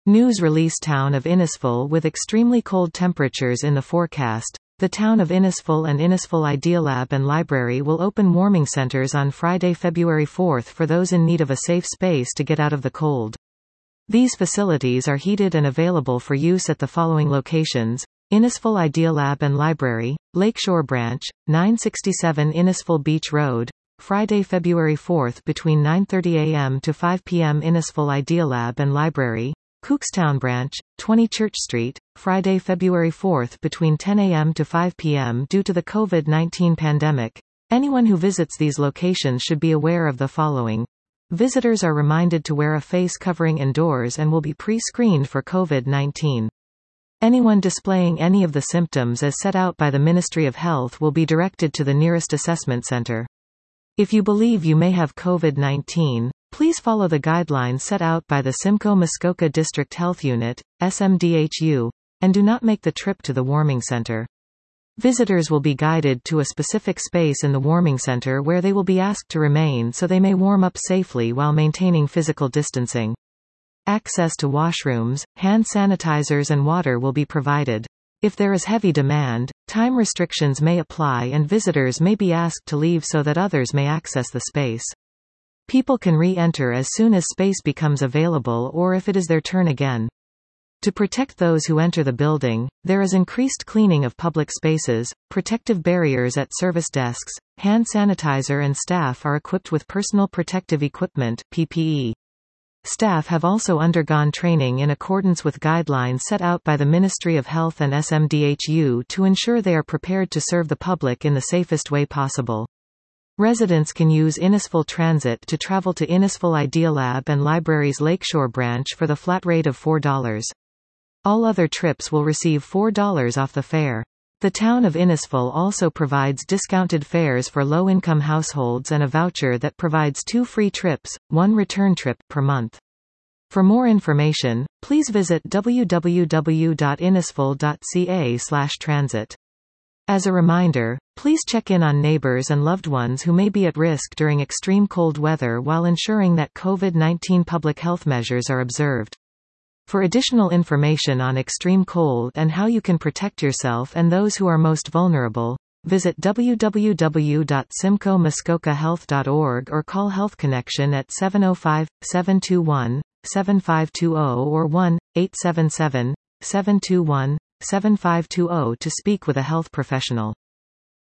News release Town of Innisfil with extremely cold temperatures in the forecast. The town of Innisfil and Innisfil Idealab and Library will open warming centers on Friday, February 4 for those in need of a safe space to get out of the cold. These facilities are heated and available for use at the following locations: Innisfil Idealab and Library, Lakeshore Branch, 967 Innisfil Beach Road, Friday, February 4 between 9:30 a.m. to 5 p.m. Innisfil Idealab and Library, Cookstown Branch, 20 Church Street, Friday, February 4 between 10 a.m. to 5 p.m. Due to the COVID-19 pandemic, anyone who visits these locations should be aware of the following. Visitors are reminded to wear a face covering indoors and will be pre-screened for COVID-19. Anyone displaying any of the symptoms as set out by the Ministry of Health will be directed to the nearest assessment center. If you believe you may have COVID-19, please follow the guidelines set out by the Simcoe Muskoka District Health Unit, SMDHU, and do not make the trip to the warming center. Visitors will be guided to a specific space in the warming center where they will be asked to remain so they may warm up safely while maintaining physical distancing. Access to washrooms, hand sanitizers and water will be provided. If there is heavy demand, time restrictions may apply and visitors may be asked to leave so that others may access the space. People can re-enter as soon as space becomes available or if it is their turn again. To protect those who enter the building, there is increased cleaning of public spaces, protective barriers at service desks, hand sanitizer and staff are equipped with personal protective equipment, PPE. Staff have also undergone training in accordance with guidelines set out by the Ministry of Health and SMDHU to ensure they are prepared to serve the public in the safest way possible. Residents can use Innisfil Transit to travel to Innisfil Idealab and Library's Lakeshore Branch for the flat rate of $4. All other trips will receive $4 off the fare. The town of Innisfil also provides discounted fares for low-income households and a voucher that provides 2 free trips, 1 return trip, per month. For more information, please visit www.innisfil.ca/transit. As a reminder, please check in on neighbors and loved ones who may be at risk during extreme cold weather while ensuring that COVID-19 public health measures are observed. For additional information on extreme cold and how you can protect yourself and those who are most vulnerable, visit www.simcoemuskokahealth.org or call Health Connection at 705-721-7520 or 1-877-721-7520 to speak with a health professional.